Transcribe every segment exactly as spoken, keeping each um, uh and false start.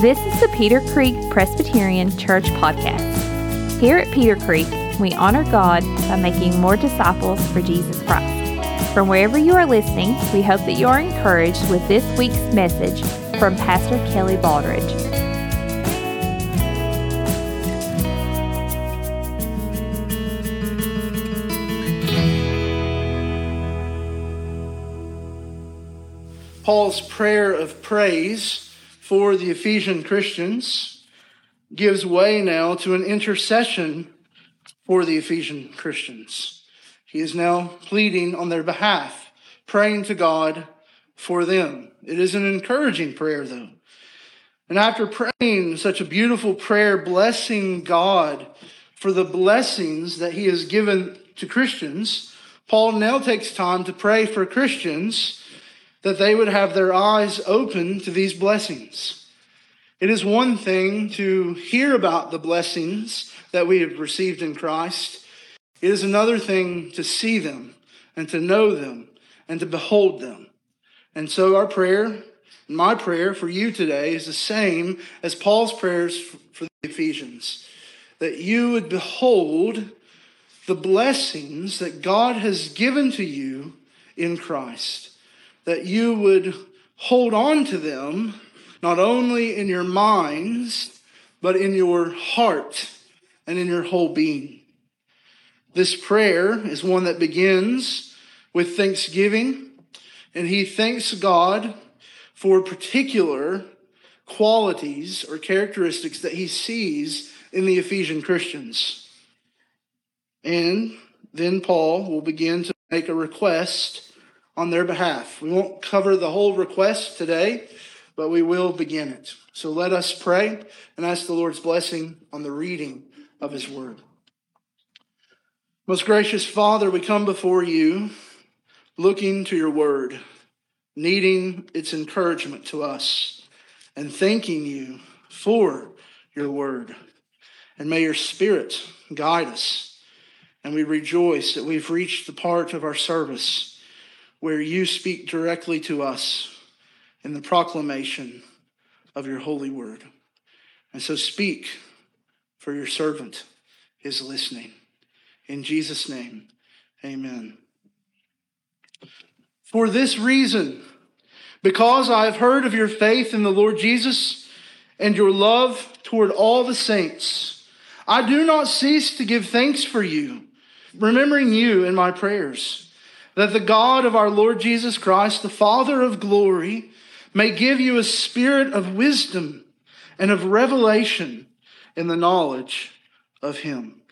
This is the Peter Creek Presbyterian Church podcast. Here at Peter Creek, we honor God by making more disciples for Jesus Christ. From wherever you are listening, we hope that you are encouraged with this week's message from Pastor Kelly Baldridge. Paul's prayer of praise for the Ephesian Christians gives way now to an intercession for the Ephesian Christians. He is now pleading on their behalf, praying to God for them. It is an encouraging prayer, though. And after praying such a beautiful prayer, blessing God for the blessings that he has given to Christians, Paul now takes time to pray for Christians that they would have their eyes open to these blessings. It is one thing to hear about the blessings that we have received in Christ. It is another thing to see them and to know them and to behold them. And so our prayer, my prayer for you today is the same as Paul's prayers for the Ephesians, that you would behold the blessings that God has given to you in Christ, that you would hold on to them, not only in your minds, but in your heart and in your whole being. This prayer is one that begins with thanksgiving, and he thanks God for particular qualities or characteristics that he sees in the Ephesian Christians. And then Paul will begin to make a request on their behalf. We won't cover the whole request today, but we will begin it. So let us pray and ask the Lord's blessing on the reading of his word. Most gracious Father, we come before you looking to your word, needing its encouragement to us, and thanking you for your word. And may your Spirit guide us. And we rejoice that we've reached the part of our service where you speak directly to us in the proclamation of your holy word. And so speak, for your servant is listening. In Jesus' name, amen. For this reason, because I have heard of your faith in the Lord Jesus and your love toward all the saints, I do not cease to give thanks for you, remembering you in my prayers, that the God of our Lord Jesus Christ, the Father of glory, may give you a spirit of wisdom and of revelation in the knowledge of him.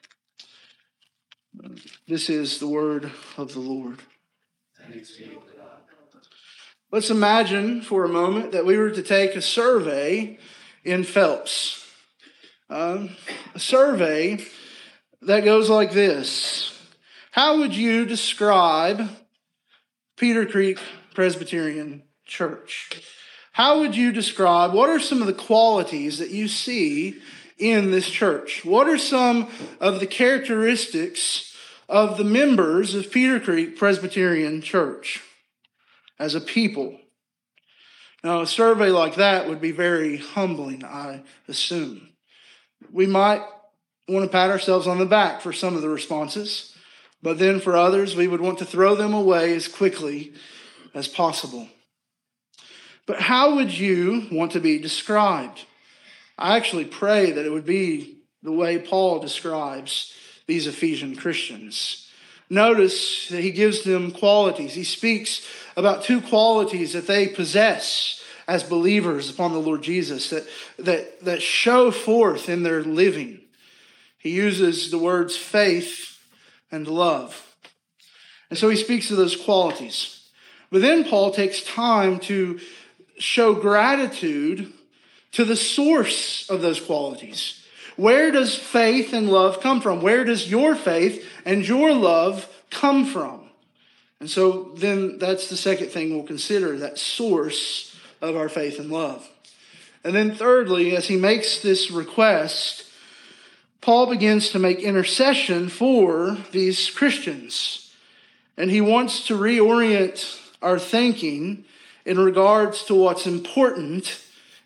This is the word of the Lord. Thanks be to God. Let's imagine for a moment that we were to take a survey in Phelps. Um, a survey that goes like this. How would you describe Peter Creek Presbyterian Church? How would you describe, what are some of the qualities that you see in this church? What are some of the characteristics of the members of Peter Creek Presbyterian Church as a people? Now, a survey like that would be very humbling, I assume. We might want to pat ourselves on the back for some of the responses, but then for others, we would want to throw them away as quickly as possible. But how would you want to be described? I actually pray that it would be the way Paul describes these Ephesian Christians. Notice that he gives them qualities. He speaks about two qualities that they possess as believers upon the Lord Jesus, that, that, that show forth in their living. He uses the words faith and love. And so he speaks of those qualities. But then Paul takes time to show gratitude to the source of those qualities. Where does faith and love come from? Where does your faith and your love come from? And so then that's the second thing we'll consider, that source of our faith and love. And then thirdly, as he makes this request, Paul begins to make intercession for these Christians. And he wants to reorient our thinking in regards to what's important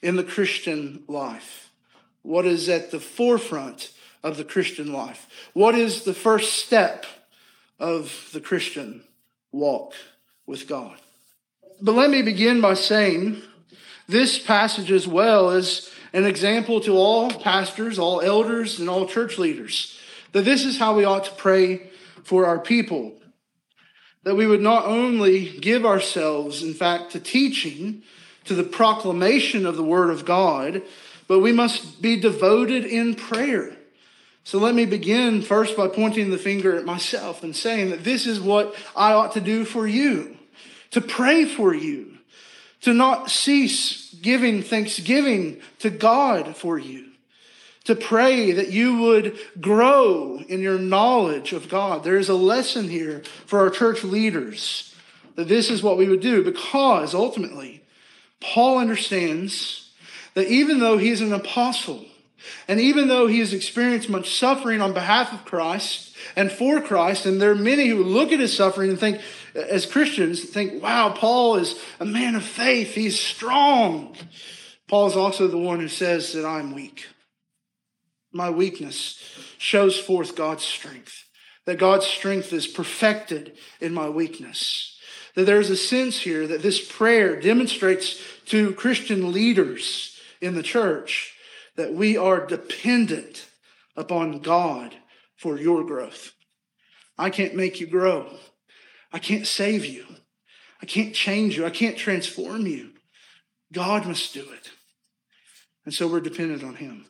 in the Christian life? What is at the forefront of the Christian life? What is the first step of the Christian walk with God? But let me begin by saying this passage as well is an example to all pastors, all elders, and all church leaders, that this is how we ought to pray for our people. That we would not only give ourselves, in fact, to teaching, to the proclamation of the Word of God, but we must be devoted in prayer. So let me begin first by pointing the finger at myself and saying that this is what I ought to do for you, to pray for you, to not cease giving thanksgiving to God for you, to pray that you would grow in your knowledge of God. There is a lesson here for our church leaders, that this is what we would do, because ultimately, Paul understands that even though he is an apostle, and even though he has experienced much suffering on behalf of Christ and for Christ, and there are many who look at his suffering and think, as Christians, think, wow, Paul is a man of faith. He's strong. Paul is also the one who says that I'm weak. My weakness shows forth God's strength, that God's strength is perfected in my weakness. That there's a sense here that this prayer demonstrates to Christian leaders in the church that we are dependent upon God for your growth. I can't make you grow. I can't save you. I can't change you. I can't transform you. God must do it. And so we're dependent on him.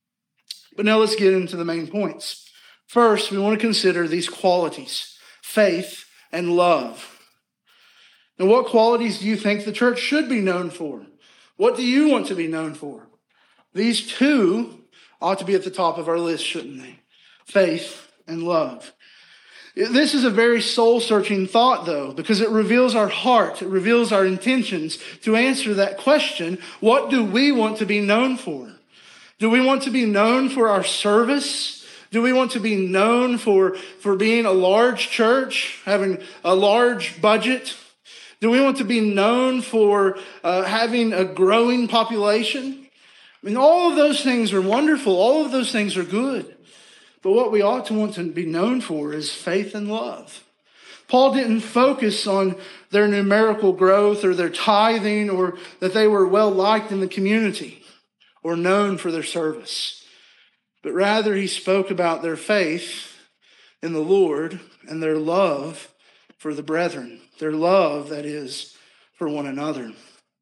But now let's get into the main points. First, we want to consider these qualities, faith and love. Now, what qualities do you think the church should be known for? What do you want to be known for? These two ought to be at the top of our list, shouldn't they? Faith and love. This is a very soul-searching thought, though, because it reveals our heart. It reveals our intentions to answer that question, what do we want to be known for? Do we want to be known for our service? Do we want to be known for, for being a large church, having a large budget? Do we want to be known for uh, having a growing population? I mean, all of those things are wonderful. All of those things are good. But what we ought to want to be known for is faith and love. Paul didn't focus on their numerical growth or their tithing or that they were well liked in the community or known for their service. But rather he spoke about their faith in the Lord and their love for the brethren. Their love, that is, for one another.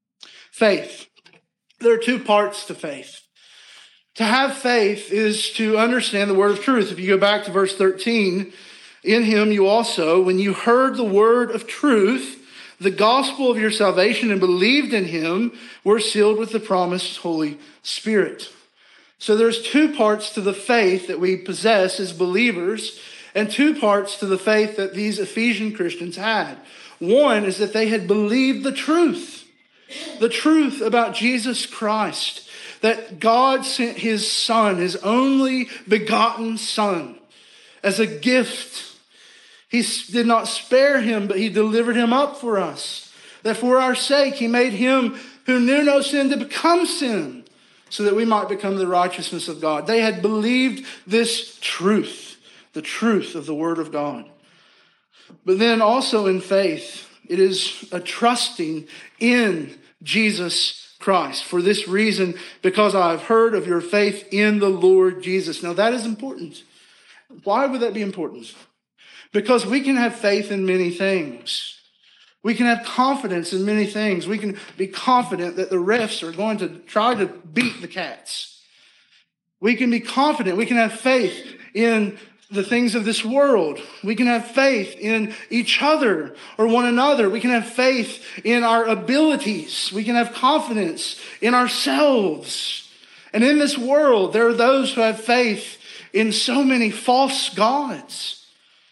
Faith. There are two parts to faith. To have faith is to understand the word of truth. If you go back to verse thirteen, in him you also, when you heard the word of truth, the gospel of your salvation, and believed in him, were sealed with the promised Holy Spirit. So there's two parts to the faith that we possess as believers, and two parts to the faith that these Ephesian Christians had. One is that they had believed the truth, the truth about Jesus Christ. That God sent his Son, his only begotten Son, as a gift. He did not spare him, but he delivered him up for us. That for our sake, he made him who knew no sin to become sin, so that we might become the righteousness of God. They had believed this truth, the truth of the Word of God. But then also in faith, it is a trusting in Jesus Christ. For this reason, because I have heard of your faith in the Lord Jesus. Now that is important. Why would that be important? Because we can have faith in many things. We can have confidence in many things. We can be confident that the refs are going to try to beat the Cats. We can be confident. We can have faith in the things of this world. We can have faith in each other or one another. We can have faith in our abilities. We can have confidence in ourselves. And in this world, there are those who have faith in so many false gods.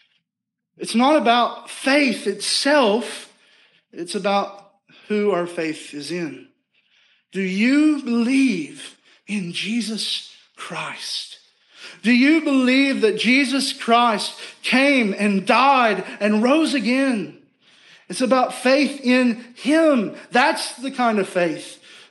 It's not about faith itself. It's about who our faith is in. Do you believe in Jesus Christ? Do you believe that Jesus Christ came and died and rose again? It's about faith in him. That's the kind of faith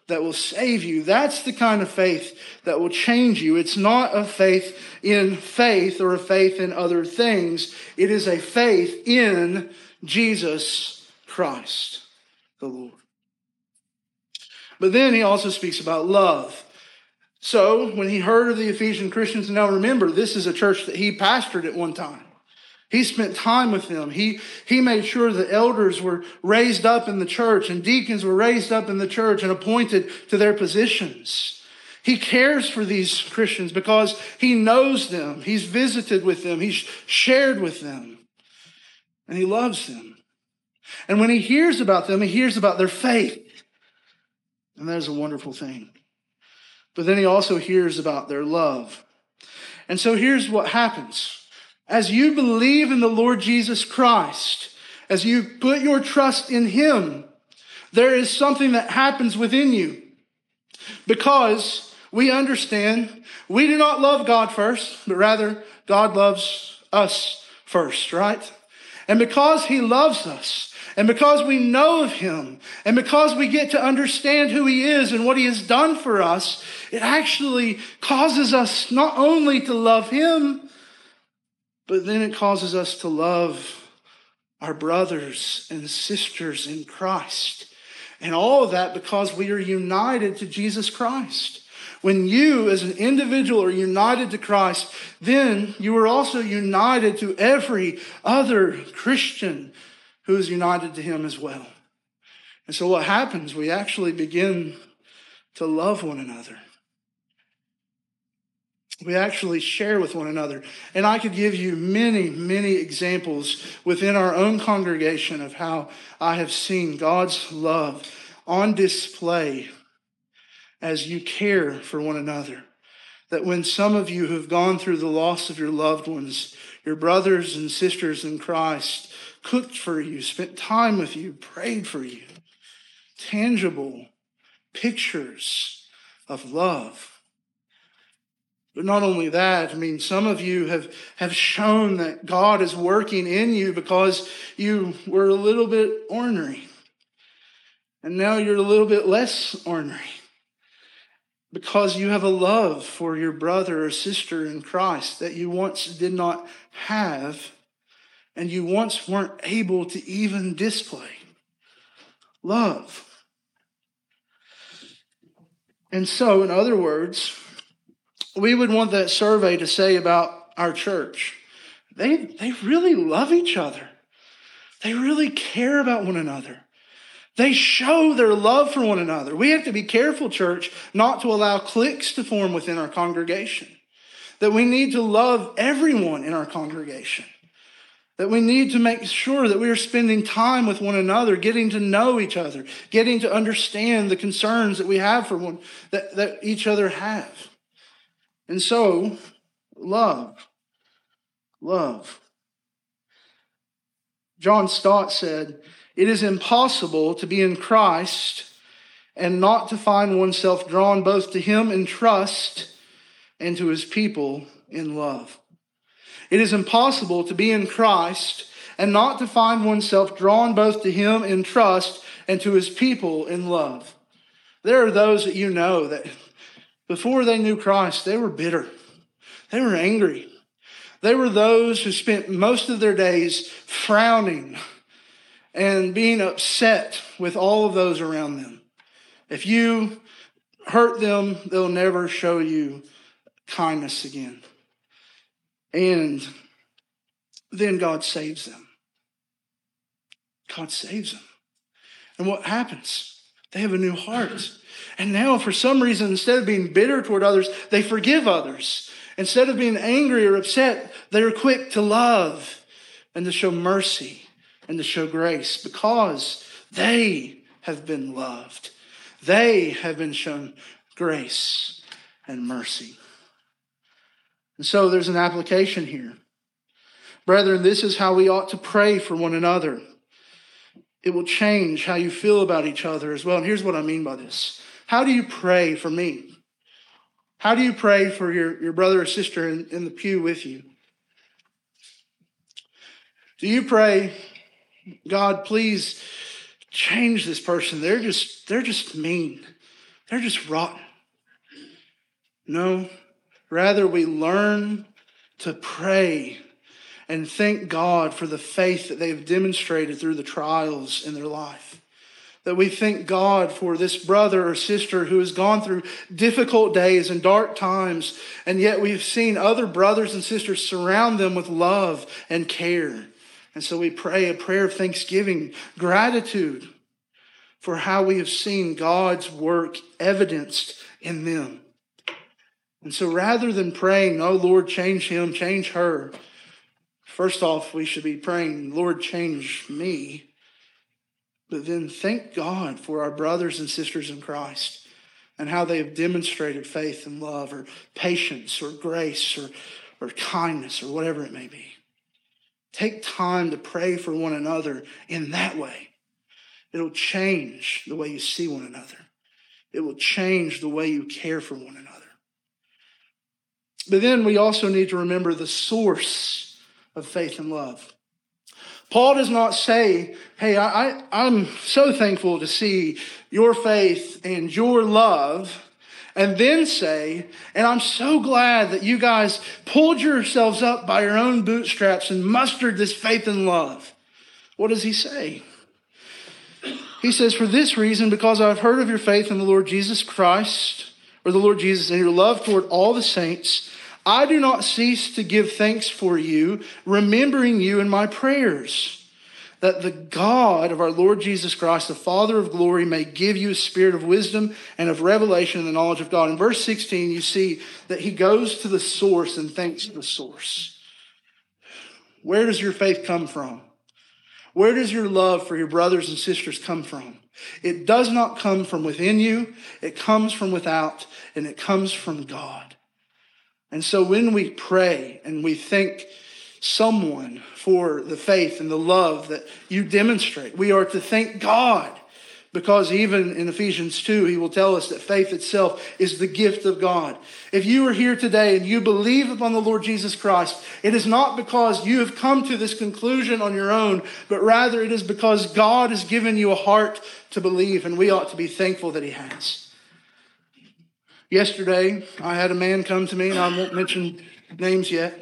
that will save you. That's the kind of faith that will change you. It's not a faith in faith or a faith in other things. It is a faith in Jesus Christ, the Lord. But then he also speaks about love. So when he heard of the Ephesian Christians, now remember, this is a church that he pastored at one time. He spent time with them. He, he made sure the elders were raised up in the church and deacons were raised up in the church and appointed to their positions. He cares for these Christians because he knows them. He's visited with them. He's shared with them. And he loves them. And when he hears about them, he hears about their faith. And that is a wonderful thing. But then he also hears about their love. And so here's what happens. As you believe in the Lord Jesus Christ, as you put your trust in him, there is something that happens within you. Because we understand we do not love God first, but rather God loves us first, right? And because he loves us, and because we know of him, and because we get to understand who he is and what he has done for us, it actually causes us not only to love him, but then it causes us to love our brothers and sisters in Christ. And all of that because we are united to Jesus Christ. When you as an individual are united to Christ, then you are also united to every other Christian who is united to him as well. And so what happens? We actually begin to love one another. We actually share with one another. And I could give you many, many examples within our own congregation of how I have seen God's love on display as you care for one another. That when some of you have gone through the loss of your loved ones, your brothers and sisters in Christ cooked for you, spent time with you, prayed for you. Tangible pictures of love. But not only that, I mean, some of you have, have shown that God is working in you because you were a little bit ornery. And now you're a little bit less ornery. Because you have a love for your brother or sister in Christ that you once did not have and you once weren't able to even display. Love. And so, in other words, we would want that survey to say about our church. They, they really love each other. They really care about one another. They show their love for one another. We have to be careful, church, not to allow cliques to form within our congregation. That we need to love everyone in our congregation. That we need to make sure that we are spending time with one another, getting to know each other, getting to understand the concerns that we have for one, that, that each other have. And so, love. Love. John Stott said, "It is impossible to be in Christ and not to find oneself drawn both to him in trust and to his people in love." It is impossible to be in Christ and not to find oneself drawn both to him in trust and to his people in love. There are those that you know that before they knew Christ, they were bitter. They were angry. They were those who spent most of their days frowning and being upset with all of those around them. If you hurt them, they'll never show you kindness again. And then God saves them. God saves them. And what happens? They have a new heart. And now, for some reason, instead of being bitter toward others, they forgive others. Instead of being angry or upset, they're quick to love and to show mercy and to show grace because they have been loved. They have been shown grace and mercy. And so there's an application here. Brethren, this is how we ought to pray for one another. It will change how you feel about each other as well. And here's what I mean by this. How do you pray for me? How do you pray for your, your brother or sister in, in the pew with you? Do you pray, God, please change this person? They're just, they're just mean. they're just rotten. No, rather we learn to pray and thank God for the faith that they've demonstrated through the trials in their life. That we thank God for this brother or sister who has gone through difficult days and dark times, and yet we've seen other brothers and sisters surround them with love and care. And so we pray a prayer of thanksgiving, gratitude for how we have seen God's work evidenced in them. And so rather than praying, oh Lord, change him, change her, first off, we should be praying, Lord, change me. But then thank God for our brothers and sisters in Christ and how they have demonstrated faith and love or patience or grace or, or kindness or whatever it may be. Take time to pray for one another in that way. It'll change the way you see one another. It will change the way you care for one another. But then we also need to remember the source of faith and love. Paul does not say, hey, I, I, I'm so thankful to see your faith and your love, and then say, and I'm so glad that you guys pulled yourselves up by your own bootstraps and mustered this faith and love. What does he say? He says, for this reason, because I've heard of your faith in the Lord Jesus Christ, or the Lord Jesus, and your love toward all the saints, I do not cease to give thanks for you, remembering you in my prayers, that the God of our Lord Jesus Christ, the Father of glory, may give you a spirit of wisdom and of revelation and the knowledge of God. In verse sixteen, you see that he goes to the source and thanks the source. Where does your faith come from? Where does your love for your brothers and sisters come from? It does not come from within you. It comes from without, and it comes from God. And so when we pray and we thank someone for the faith and the love that you demonstrate, we are to thank God, because even in Ephesians two, he will tell us that faith itself is the gift of God. If you are here today and you believe upon the Lord Jesus Christ, it is not because you have come to this conclusion on your own, but rather it is because God has given you a heart to believe, and we ought to be thankful that he has. Yesterday, I had a man come to me, and I won't mention names yet.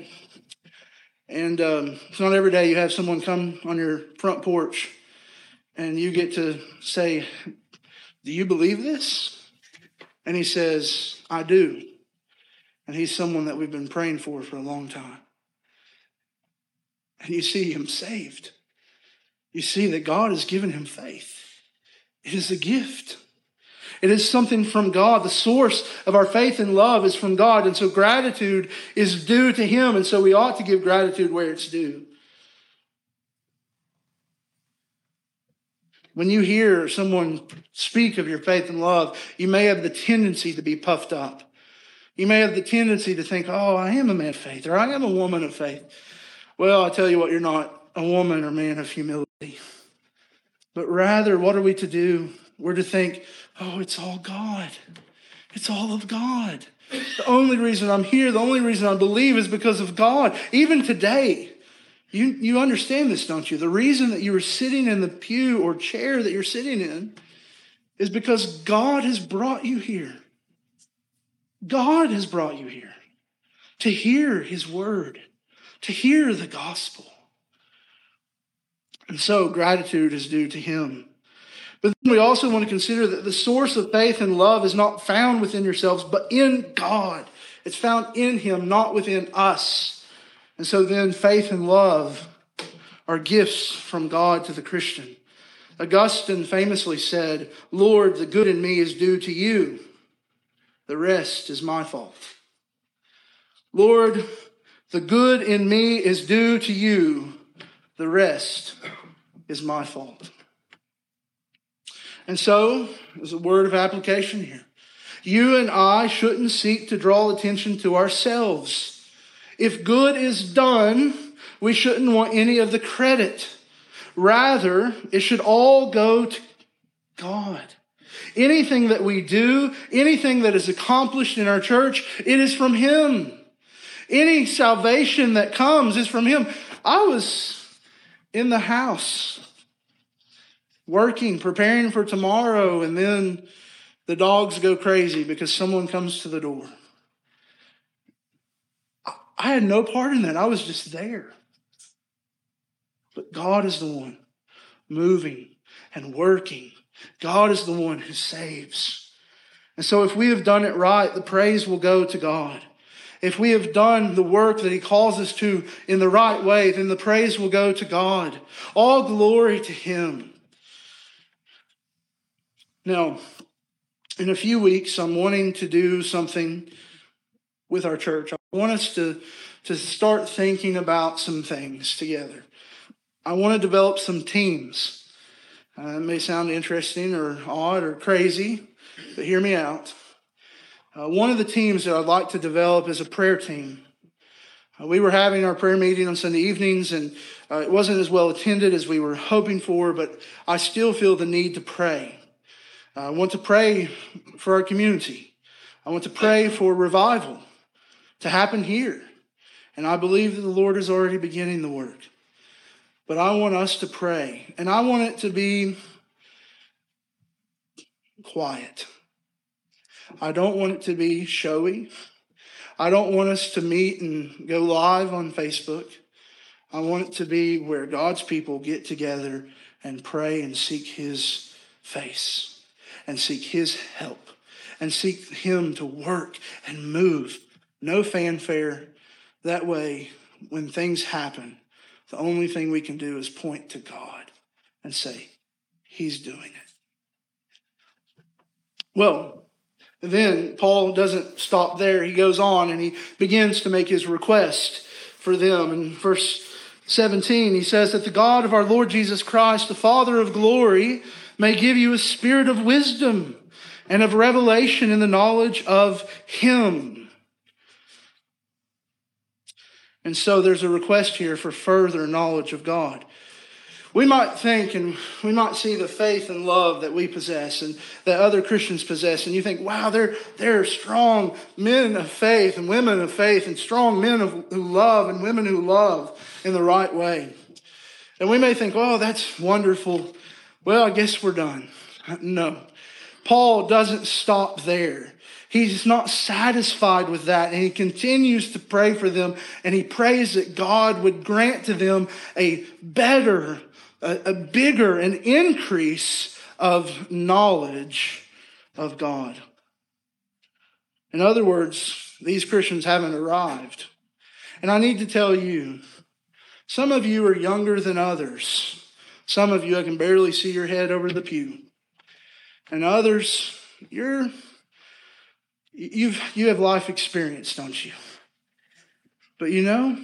And um, it's not every day you have someone come on your front porch and you get to say, do you believe this? And he says, I do. And he's someone that we've been praying for for a long time. And you see him saved. You see that God has given him faith. It is a gift. It is something from God. The source of our faith and love is from God. And so gratitude is due to him. And so we ought to give gratitude where it's due. When you hear someone speak of your faith and love, you may have the tendency to be puffed up. You may have the tendency to think, oh, I am a man of faith, or I am a woman of faith. Well, I tell you what, you're not a woman or man of humility. But rather, what are we to do? We're to think, oh, it's all God. It's all of God. The only reason I'm here, the only reason I believe is because of God. Even today, you, you understand this, don't you? The reason that you are sitting in the pew or chair that you're sitting in is because God has brought you here. God has brought you here to hear his word, to hear the gospel. And so gratitude is due to him. But then we also want to consider that the source of faith and love is not found within yourselves, but in God. It's found in him, not within us. And so then faith and love are gifts from God to the Christian. Augustine famously said, Lord, the good in me is due to you. The rest is my fault. Lord, the good in me is due to you. The rest is my fault. And so, there's a word of application here. You and I shouldn't seek to draw attention to ourselves. If good is done, we shouldn't want any of the credit. Rather, it should all go to God. Anything that we do, anything that is accomplished in our church, it is from him. Any salvation that comes is from him. I was in the house working, preparing for tomorrow, and then The dogs go crazy because someone comes to the door. I had no part in that. I was just there. But God is the one moving and working. God is the one who saves. And so if we have done it right, the praise will go to God. If we have done the work that he calls us to in the right way, then the praise will go to God. All glory to him. Now, in a few weeks, I'm wanting to do something with our church. I want us to, to start thinking about some things together. I want to develop some teams. Uh, it may sound interesting or odd or crazy, but hear me out. Uh, one of the teams that I'd like to develop is a prayer team. Uh, we were having our prayer meeting on Sunday evenings, and uh, it wasn't as well attended as we were hoping for, but I still feel the need to pray. Uh, I want to pray for our community. I want to pray for revival to happen here. And I believe that the Lord is already beginning the work. But I want us to pray, and I want it to be quiet. I don't want it to be showy. I don't want us to meet and go live on Facebook. I want it to be where God's people get together and pray and seek his face and seek his help and seek him to work and move. No fanfare. That way, when things happen, the only thing we can do is point to God and say, he's doing it. Well, then Paul doesn't stop there. He goes on and he begins to make his request for them. In verse seventeen, he says that the God of our Lord Jesus Christ, the Father of glory, may give you a spirit of wisdom and of revelation in the knowledge of him. And so there's a request here for further knowledge of God. We might think and we might see the faith and love that we possess and that other Christians possess. And you think, wow, they're, they're strong men of faith and women of faith and strong men of, who love and women who love in the right way. And we may think, oh, that's wonderful. Well, I guess we're done. No. Paul doesn't stop there. He's not satisfied with that, and he continues to pray for them, and he prays that God would grant to them a better, a, a bigger, an increase of knowledge of God. In other words, these Christians haven't arrived. And I need to tell you, some of you are younger than others. Some of you, I can barely see your head over the pew. And others, you're... You've, you have life experience, don't you? But you know,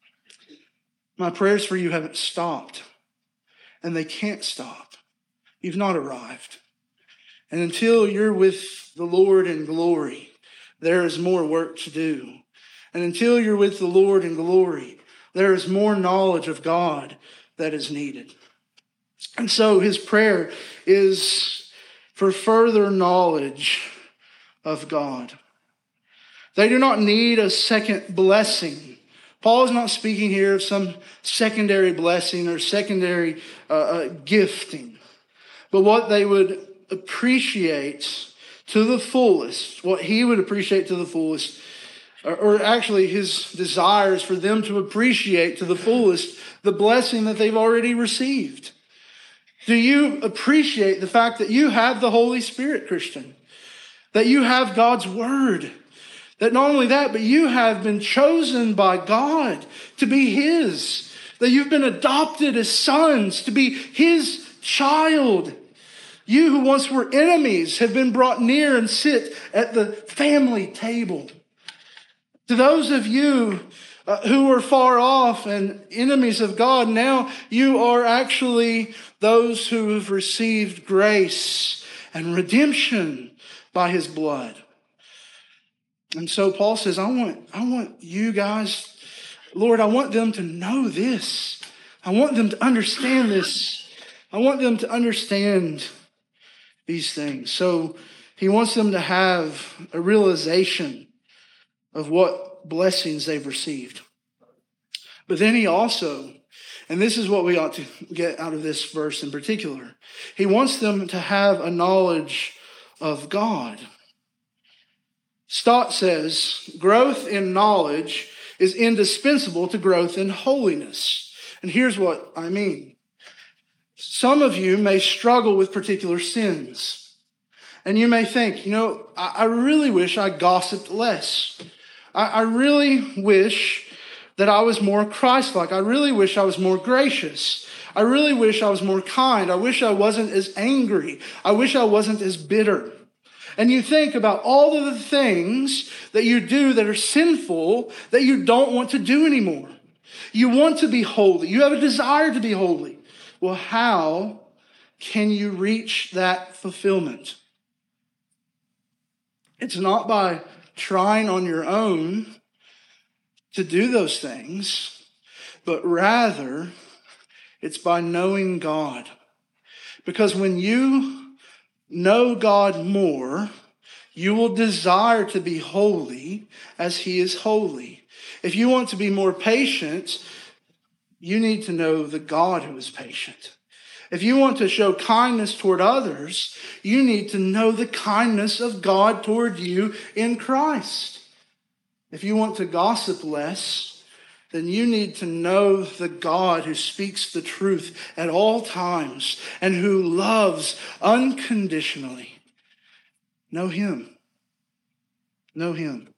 my prayers for you haven't stopped. And they can't stop. You've not arrived. And until you're with the Lord in glory, there is more work to do. And until you're with the Lord in glory, there is more knowledge of God that is needed. And so his prayer is for further knowledge of God. They do not need a second blessing. Paul is not speaking here of some secondary blessing or secondary uh, uh, gifting. But what they would appreciate to the fullest, what he would appreciate to the fullest, or, or actually his desire is for them to appreciate to the fullest the blessing that they've already received. Do you appreciate the fact that you have the Holy Spirit, Christian? That you have God's word. That not only that, but you have been chosen by God to be his. That you've been adopted as sons to be his child. You who once were enemies have been brought near and sit at the family table. To those of you uh, who are far off and enemies of God, now you are actually those who have received grace and redemption by his blood. And so Paul says, I want, I want you guys, Lord, I want them to know this. I want them to understand this. I want them to understand these things. So he wants them to have a realization of what blessings they've received. But then he also, and this is what we ought to get out of this verse in particular, he wants them to have a knowledge of God. Stott says, growth in knowledge is indispensable to growth in holiness. And here's what I mean. Some of you may struggle with particular sins. And you may think, you know, I, I really wish I gossiped less. I, I really wish that I was more Christ-like. I really wish I was more gracious. I really wish I was more kind. I wish I wasn't as angry. I wish I wasn't as bitter. And you think about all of the things that you do that are sinful that you don't want to do anymore. You want to be holy. You have a desire to be holy. Well, how can you reach that fulfillment? It's not by trying on your own to do those things, but rather it's by knowing God. Because when you know God more, you will desire to be holy as He is holy. If you want to be more patient, you need to know the God who is patient. If you want to show kindness toward others, you need to know the kindness of God toward you in Christ. If you want to gossip less, then you need to know the God who speaks the truth at all times and who loves unconditionally. Know Him. Know Him.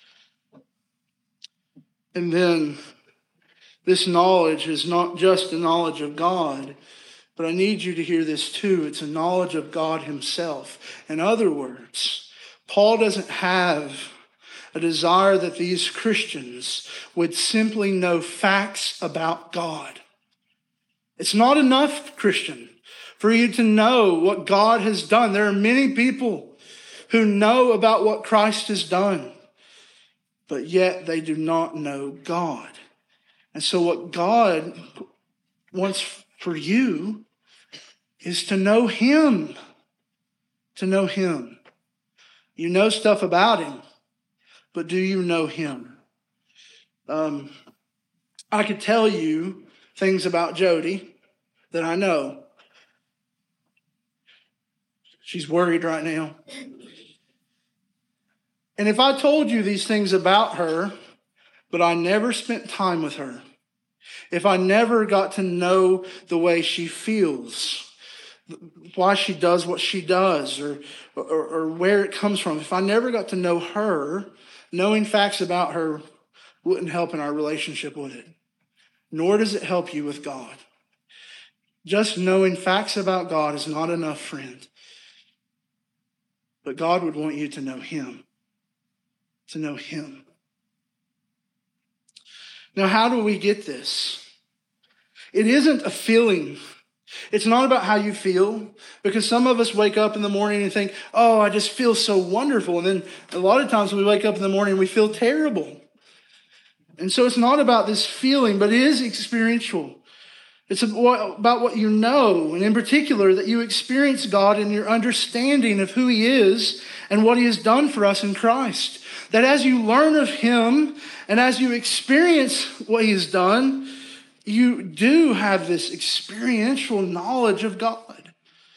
And then this knowledge is not just a knowledge of God, but I need you to hear this too. It's a knowledge of God Himself. In other words, Paul doesn't have a desire that these Christians would simply know facts about God. It's not enough, Christian, for you to know what God has done. There are many people who know about what Christ has done, but yet they do not know God. And so what God wants for you is to know Him. To know Him. You know stuff about Him, but do you know Him? Um, I could tell you things about Jody that I know. She's worried right now. And if I told you these things about her, but I never spent time with her, if I never got to know the way she feels, why she does what she does, or, or, or where it comes from, if I never got to know her, knowing facts about her wouldn't help in our relationship, would it? Nor does it help you with God. Just knowing facts about God is not enough, friend. But God would want you to know Him. To know Him. Now, how do we get this? It isn't a feeling. It's not about how you feel, because some of us wake up in the morning and think, oh, I just feel so wonderful. And then a lot of times when we wake up in the morning, we feel terrible. And so it's not about this feeling, but it is experiential. It's about what you know, and in particular, that you experience God in your understanding of who He is and what He has done for us in Christ. That as you learn of Him and as you experience what He has done, you do have this experiential knowledge of God.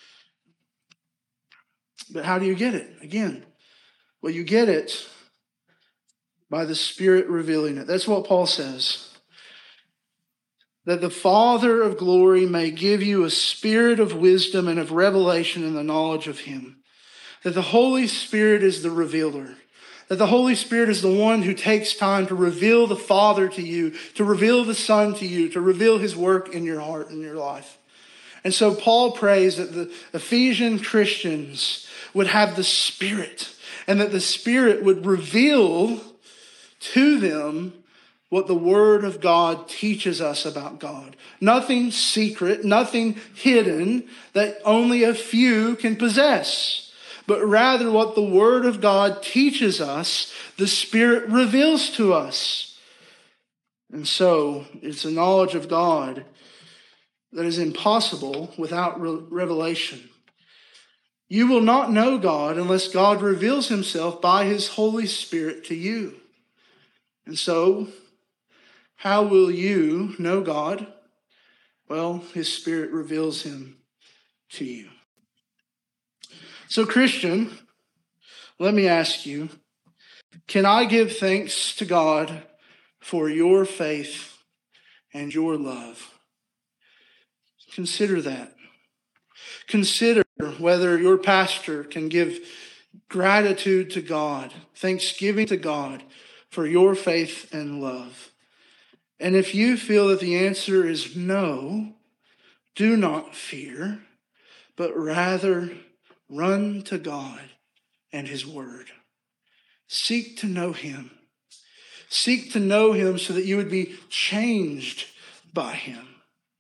But how do you get it? Again, well, you get it by the Spirit revealing it. That's what Paul says. That the Father of glory may give you a spirit of wisdom and of revelation in the knowledge of Him. That the Holy Spirit is the revealer. That the Holy Spirit is the one who takes time to reveal the Father to you, to reveal the Son to you, to reveal His work in your heart and your life. And so Paul prays that the Ephesian Christians would have the Spirit, and that the Spirit would reveal to them what the Word of God teaches us about God. Nothing secret, nothing hidden that only a few can possess, but rather what the Word of God teaches us, the Spirit reveals to us. And so it's a knowledge of God that is impossible without re- revelation. You will not know God unless God reveals Himself by His Holy Spirit to you. And so, how will you know God? Well, His Spirit reveals Him to you. So, Christian, let me ask you, can I give thanks to God for your faith and your love? Consider that. Consider whether your pastor can give gratitude to God, thanksgiving to God for your faith and love. And if you feel that the answer is no, do not fear, but rather run to God and His Word. Seek to know Him. Seek to know Him so that you would be changed by Him.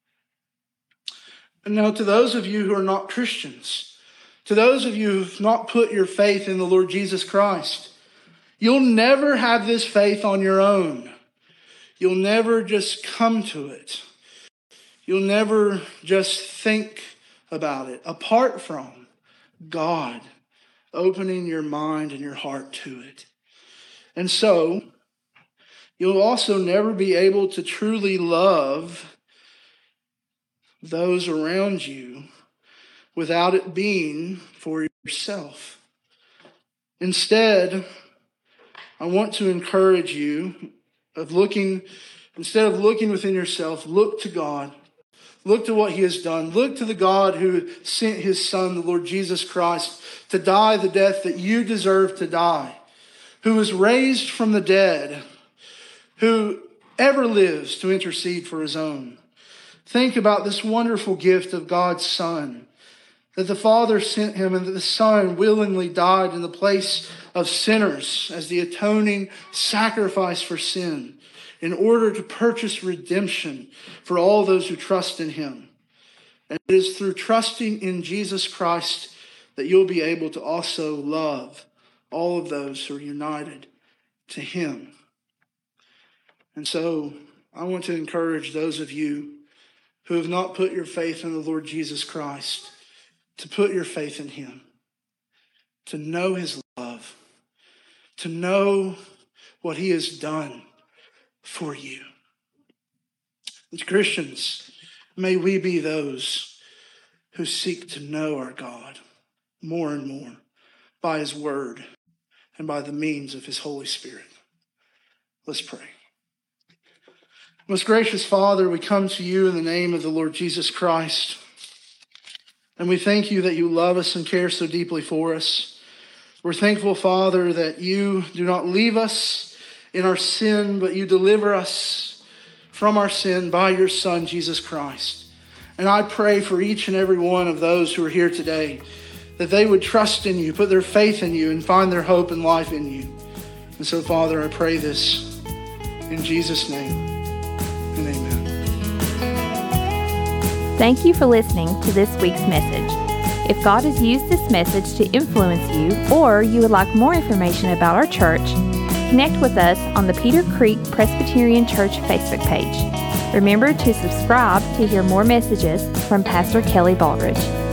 And now to those of you who are not Christians, to those of you who have not put your faith in the Lord Jesus Christ, you'll never have this faith on your own. You'll never just come to it. You'll never just think about it apart from God opening your mind and your heart to it. And so, you'll also never be able to truly love those around you without it being for yourself. Instead, I want to encourage you of looking, instead of looking within yourself, look to God. Look to what He has done. Look to the God who sent His Son, the Lord Jesus Christ, to die the death that you deserve to die, who was raised from the dead, who ever lives to intercede for His own. Think about this wonderful gift of God's Son, that the Father sent Him and that the Son willingly died in the place of sinners as the atoning sacrifice for sin in order to purchase redemption for all those who trust in Him. And it is through trusting in Jesus Christ that you'll be able to also love all of those who are united to Him. And so I want to encourage those of you who have not put your faith in the Lord Jesus Christ to put your faith in Him, to know His love, to know what He has done for you. As Christians, may we be those who seek to know our God more and more by His Word and by the means of His Holy Spirit. Let's pray. Most gracious Father, we come to you in the name of the Lord Jesus Christ. And we thank you that you love us and care so deeply for us. We're thankful, Father, that you do not leave us in our sin, but you deliver us from our sin by your Son, Jesus Christ. And I pray for each and every one of those who are here today, that they would trust in you, put their faith in you, and find their hope and life in you. And so, Father, I pray this in Jesus' name. And amen. Thank you for listening to this week's message. If God has used this message to influence you, or you would like more information about our church, connect with us on the Peter Creek Presbyterian Church Facebook page. Remember to subscribe to hear more messages from Pastor Kelly Baldridge.